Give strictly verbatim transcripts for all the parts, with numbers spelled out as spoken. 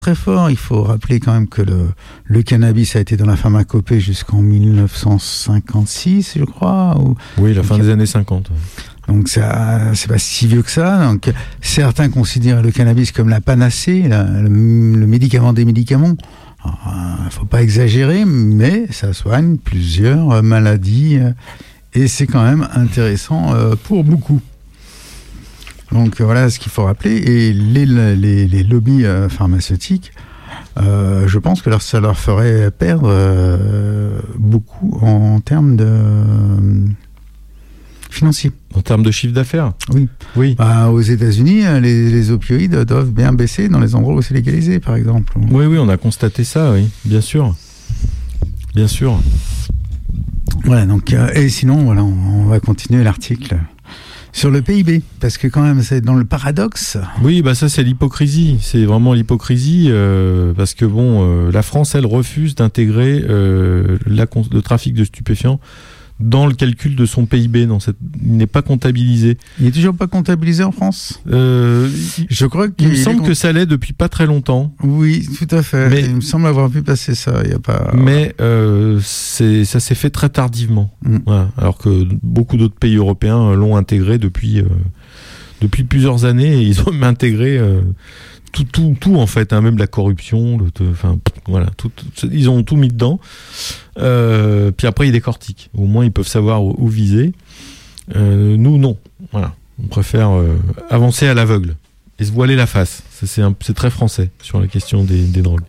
très fort. Il faut rappeler quand même que le, le cannabis a été dans la pharmacopée jusqu'en dix-neuf cent cinquante-six, je crois. Ou... Oui, la fin Donc, des années cinquante. Donc ça, c'est pas si vieux que ça. Donc certains considèrent le cannabis comme la panacée, la, le, le médicament des médicaments. Il ne faut pas exagérer, mais ça soigne plusieurs maladies euh, et c'est quand même intéressant euh, pour beaucoup. Donc voilà ce qu'il faut rappeler. Et les, les, les lobbies euh, pharmaceutiques, euh, je pense que leur, ça leur ferait perdre euh, beaucoup en termes de euh, financiers. En termes de chiffre d'affaires ? Oui. oui. Bah, aux États-Unis, les, les opioïdes doivent bien baisser dans les endroits où c'est légalisé, par exemple. Oui, oui, on a constaté ça, oui, bien sûr. Bien sûr. Voilà, donc, euh, et sinon, voilà, on, on va continuer l'article sur le P I B, parce que quand même, c'est dans le paradoxe. Oui, bah ça, c'est l'hypocrisie. C'est vraiment l'hypocrisie, euh, parce que, bon, euh, la France, elle, refuse d'intégrer euh, la, le trafic de stupéfiants dans le calcul de son P I B. Dans cette... Il n'est pas comptabilisé. Il n'est toujours pas comptabilisé en France euh, Je crois qu'il Il me semble est... que ça l'est depuis pas très longtemps. Oui, tout à fait. Mais... Il me semble avoir vu passer ça. Il y a pas... Mais euh, c'est... ça s'est fait très tardivement. Mm. Voilà. Alors que beaucoup d'autres pays européens l'ont intégré depuis, euh, depuis plusieurs années. Et ils ont même intégré... Euh, Tout, tout, tout en fait, hein, même la corruption, le, enfin, voilà, tout, tout, ils ont tout mis dedans. Euh, puis après, ils décortiquent. Au moins, ils peuvent savoir où, où viser. Euh, nous, non. Voilà, on préfère euh, avancer à l'aveugle et se voiler la face. Ça, c'est, un, c'est très français sur la question des, des drogues.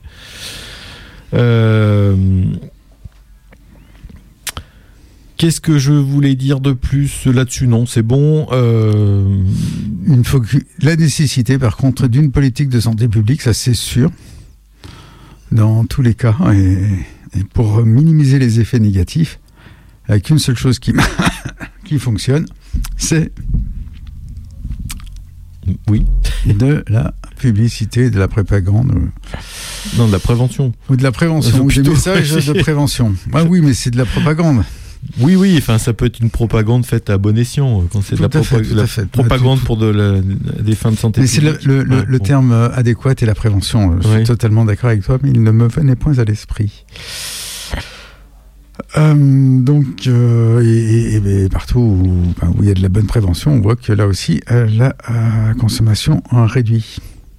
Euh, Qu'est-ce que je voulais dire de plus là-dessus ? Non, c'est bon. Euh... Une faut que... La nécessité, par contre, d'une politique de santé publique, ça c'est sûr, dans tous les cas, et, et pour minimiser les effets négatifs, avec une seule chose qui, qui fonctionne, c'est oui. de la publicité, de la propagande. Non, de la prévention. Ou de la prévention, ou des messages de prévention. Ah oui, mais c'est de la propagande. Oui, oui, enfin, ça peut être une propagande faite à bon escient, quand c'est de la, propa- fait, la fait. propagande pour de la, des fins de santé. Mais publique. C'est le, le, ouais, le bon. terme adéquat est la prévention. Je oui. suis totalement d'accord avec toi, mais il ne me venait point à l'esprit. Euh, donc, euh, et, et, et partout où, ben, où il y a de la bonne prévention, on voit que là aussi, euh, la euh, consommation en réduit.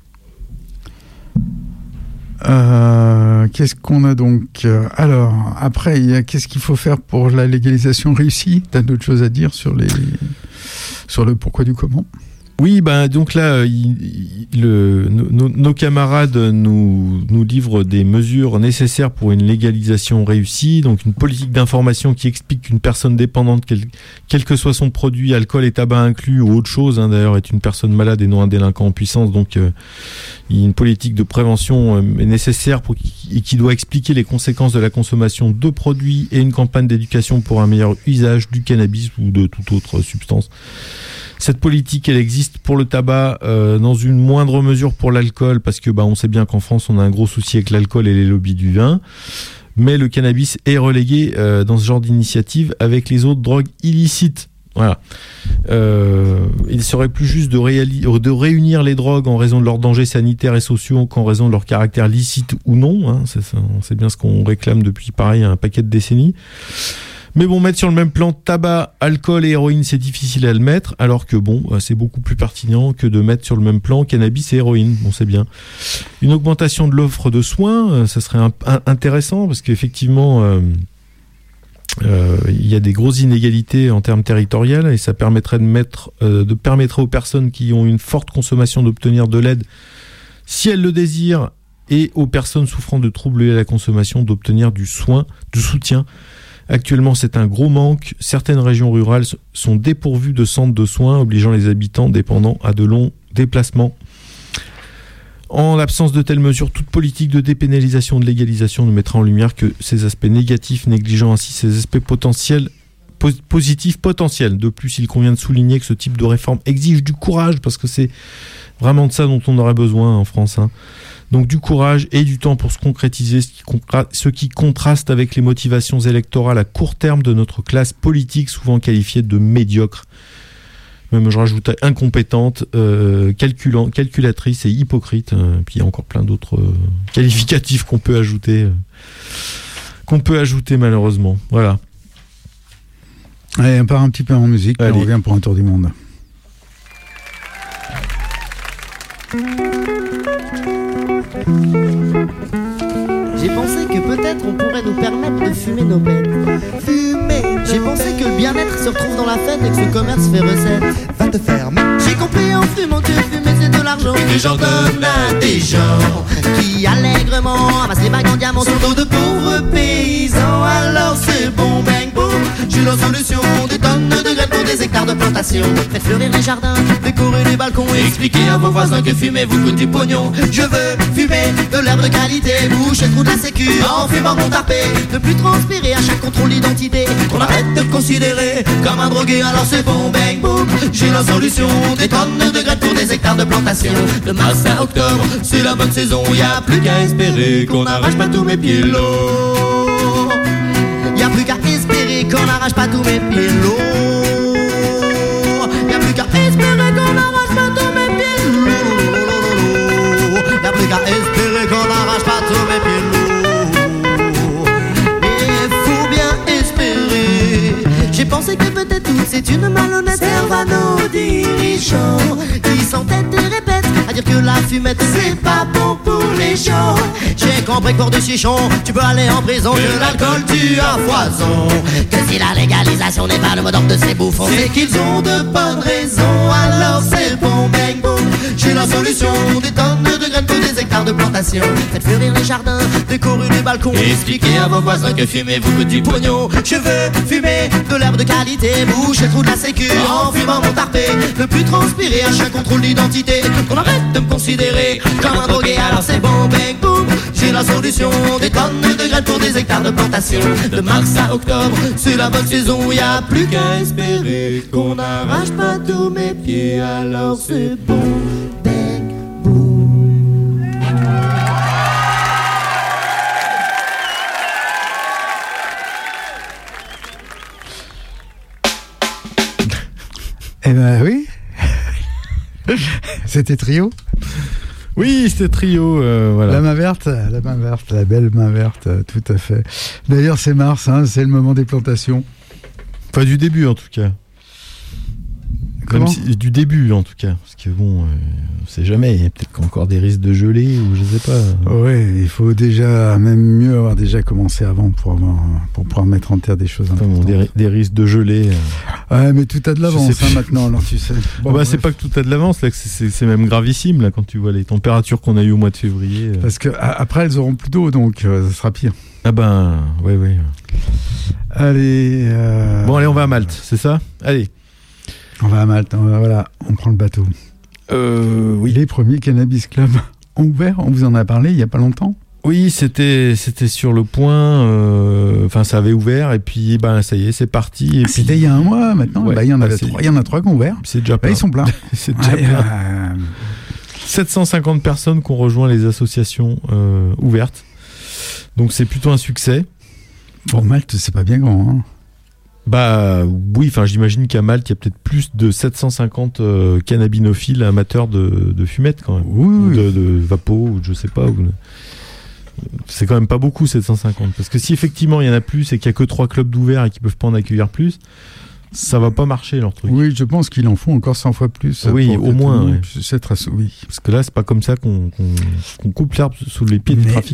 Euh, qu'est-ce qu'on a donc ? Alors, après, il y a, qu'est-ce qu'il faut faire pour la légalisation réussie ? T'as d'autres choses à dire sur, les, sur le pourquoi du comment ? Oui, bah, donc là, il, il, le, nos, nos camarades nous, nous livrent des mesures nécessaires pour une légalisation réussie. Donc, une politique d'information qui explique qu'une personne dépendante, quel, quel que soit son produit, alcool et tabac inclus ou autre chose, hein, d'ailleurs, est une personne malade et non un délinquant en puissance. Donc, euh, une politique de prévention euh, est nécessaire pour, et qui doit expliquer les conséquences de la consommation de produits et une campagne d'éducation pour un meilleur usage du cannabis ou de toute autre substance. Cette politique, elle existe pour le tabac, euh, dans une moindre mesure pour l'alcool, parce que bah, on sait bien qu'en France, on a un gros souci avec l'alcool et les lobbies du vin. Mais le cannabis est relégué euh, dans ce genre d'initiative avec les autres drogues illicites. Voilà. Euh, il serait plus juste de, réali- de réunir les drogues en raison de leurs dangers sanitaires et sociaux qu'en raison de leur caractère licite ou non. Hein. C'est, ça, c'est bien ce qu'on réclame depuis, pareil, un paquet de décennies. Mais bon, mettre sur le même plan tabac, alcool et héroïne, c'est difficile à le mettre, alors que bon, c'est beaucoup plus pertinent que de mettre sur le même plan cannabis et héroïne. Bon, c'est bien. Une augmentation de l'offre de soins, ça serait un, un, intéressant, parce qu'effectivement, euh, euh, il y a des grosses inégalités en termes territoriaux, et ça permettrait de mettre, euh, de permettrait aux personnes qui ont une forte consommation d'obtenir de l'aide, si elles le désirent, et aux personnes souffrant de troubles liés à la consommation d'obtenir du soin, du soutien. Actuellement, c'est un gros manque. Certaines régions rurales sont dépourvues de centres de soins, obligeant les habitants dépendants à de longs déplacements. En l'absence de telles mesures, toute politique de dépénalisation ou de légalisation ne mettra en lumière que ces aspects négatifs, négligeant ainsi ces aspects potentiels, pos- positifs potentiels. De plus, il convient de souligner que ce type de réforme exige du courage, parce que c'est vraiment de ça dont on aurait besoin en France, hein. Donc du courage et du temps pour se concrétiser, ce qui, concra- ce qui contraste avec les motivations électorales à court terme de notre classe politique, souvent qualifiée de médiocre. Même je rajoutais incompétente, euh, calculant, calculatrice et hypocrite. Euh, puis il y a encore plein d'autres euh, qualificatifs qu'on peut ajouter, euh, qu'on peut ajouter malheureusement. Voilà. Allez, on part un petit peu en musique, et on revient pour un tour du monde. J'ai pensé que peut-être on pourrait nous permettre de fumer nos bêtes. Fumer. J'ai pensé que le bien-être se retrouve dans la fête et que ce commerce fait recette. Va te faire. J'ai compris en fumant que fumer c'est de l'argent que les gens donnent à des gens qui allègrement amassent les bagues en diamant sur dos de pauvres paysans. Alors c'est bon, bang, boom. J'ai la solution, des tonnes de graines pour des hectares de plantation. Faites fleurir les jardins, décorer les balcons et expliquer à vos voisins que fumer vous coûte du pognon. Je veux fumer de l'herbe de qualité, boucher le trou de la sécu en fumant mon tapé. Ne plus transpirer à chaque contrôle d'identité. On arrête de me considérer comme un drogué, alors c'est bon, bang, boom. J'ai la solution, des tonnes de graines pour des hectares de plantation. De mars à octobre, c'est la bonne saison. Y'a plus qu'à espérer qu'on n'arrache pas tous mes pieds-lots. Y'a plus qu'à espérer qu'on n'arrache pas tous mes pieds-lots. Y'a plus qu'à espérer qu'on n'arrache pas tous mes pieds-lots. Y'a plus qu'à espérer qu'on n'arrache pas tous mes pieds-lots. Et faut bien espérer. J'ai pensé que peut-être tout c'est une malhonnête. Serve à nos dirigeants qui s'entêtent et répètent à dire que la fumette c'est pas bon pour les gens. J'ai compris que pour du chichon tu peux aller en prison, que l'alcool tue à foison, que si la légalisation n'est pas le mot d'ordre de ces bouffons, c'est qu'ils ont de bonnes raisons. Alors c'est bon, bang, boom. J'ai la solution, des tonnes de graines pour des hectares de plantation. Faites fleurir les jardins, décorer les balcons et expliquez à vos voisins que fumer vous coûte du pognon. Je veux fumer de l'herbe de qualité, boucher le trou de la sécu en fumant mon tarpé. Ne plus transpirer à chaque contrôle d'identité. On arrête de me considérer comme un drogué, alors c'est bon, bang, boom. J'ai la solution, des tonnes de graines pour des hectares de plantation. De mars à octobre, c'est la bonne saison. Y'a plus qu'à espérer qu'on n'arrache pas tous mes pieds, alors c'est bon, bang, boom. Eh ben oui. C'était Trio. Oui, c'était Trio. Euh, voilà. La main verte, la main verte, la belle main verte, tout à fait. D'ailleurs, c'est mars, hein, c'est le moment des plantations. Enfin, du début en tout cas. Comment ? Même si, du début en tout cas, parce que bon, euh, on sait jamais, il y a peut-être encore des risques de gelée ou je sais pas. Ouais, il faut déjà, même mieux avoir déjà commencé avant pour avoir, pour pouvoir mettre en terre des choses enfin, importantes. bon, des, des risques de gelée. Euh... Ouais, mais tout a de l'avance hein, maintenant, alors tu sais. Bon, bah, c'est pas que tout a de l'avance, là, que c'est, c'est même gravissime là quand tu vois les températures qu'on a eues au mois de février. Euh... Parce que a, après elles auront plus d'eau, donc euh, ça sera pire. Ah ben, ouais, ouais. Allez. Euh... Bon, allez, on va à Malte, c'est ça ? Allez. On va à Malte, on va, voilà, on prend le bateau. Euh, oui. Les premiers cannabis clubs ont ouvert, on vous en a parlé il y a pas longtemps. Oui, c'était c'était sur le point. Enfin, euh, ça avait ouvert et puis ben ça y est, c'est parti. Et c'était puis... il y a un mois maintenant. Ouais, bah, il y en bah, avait trois. Il y en a trois qui ont ouvert. C'est déjà plein. Bah, ils sont pleins. C'est déjà ouais, plein. Euh... sept cent cinquante personnes qui ont rejoint les associations euh, ouvertes. Donc c'est plutôt un succès. Pour Malte, c'est pas bien grand. Hein. Bah oui, enfin j'imagine qu'à Malte, il y a peut-être plus de sept cent cinquante euh, cannabinophiles amateurs de, de fumette quand même. Oui, ou oui. de, de vapo, ou je sais pas. Ou... C'est quand même pas beaucoup sept cent cinquante. Parce que si effectivement il y en a plus et qu'il y a que trois clubs d'ouverts et qu'ils peuvent pas en accueillir plus, ça va pas marcher leur truc. Oui, je pense qu'ils en font encore cent fois plus. Oui, au moins. Ouais. C'est très... Oui. Parce que là, c'est pas comme ça qu'on, qu'on, qu'on coupe l'herbe sous les pieds du trafic.